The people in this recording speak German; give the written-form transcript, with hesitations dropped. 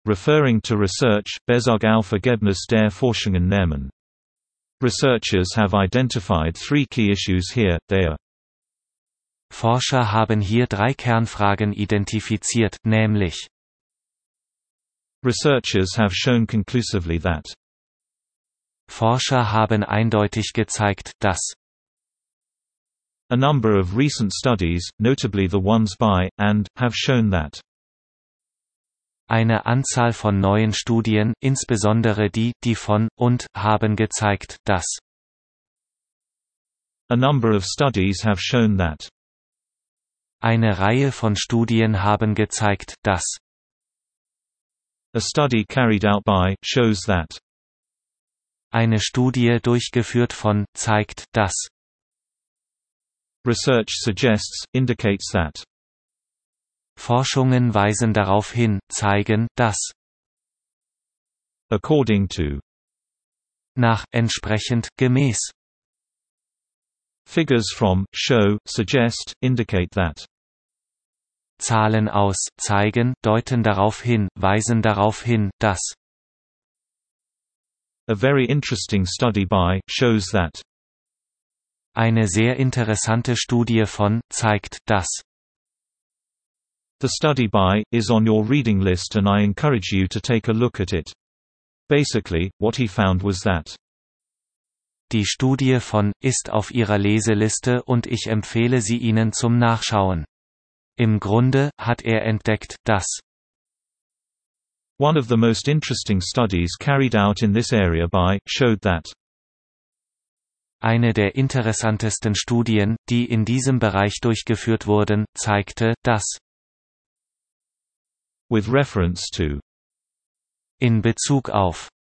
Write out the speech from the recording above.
Referring to research, Bezoog-Alpha-Gebnis der Forschungen nehmen. Researchers have identified three key issues here. They are: Forscher haben hier 3 Kernfragen identifiziert, nämlich researchers have shown conclusively that Forscher haben eindeutig gezeigt, dass a number of recent studies, notably the ones by, and, have shown that eine Anzahl von neuen Studien, insbesondere die von, und, haben gezeigt, dass a number of studies have shown that eine Reihe von Studien haben gezeigt, dass a study carried out by, shows that eine Studie durchgeführt von, zeigt, dass research suggests, indicates that Forschungen weisen darauf hin, zeigen, dass according to nach, entsprechend, gemäß figures from, show, suggest, indicate that Zahlen aus, zeigen, deuten darauf hin, weisen darauf hin, dass a very interesting study by, shows that eine sehr interessante Studie von, zeigt, dass the study by is on your reading list and I encourage you to take a look at it. Basically, what he found was that die Studie von, ist auf Ihrer Leseliste und ich empfehle sie Ihnen zum Nachschauen. Im Grunde, hat er entdeckt, dass one of the most interesting studies carried out in this area by, showed that eine der interessantesten Studien, die in diesem Bereich durchgeführt wurden, zeigte, dass with reference to in Bezug auf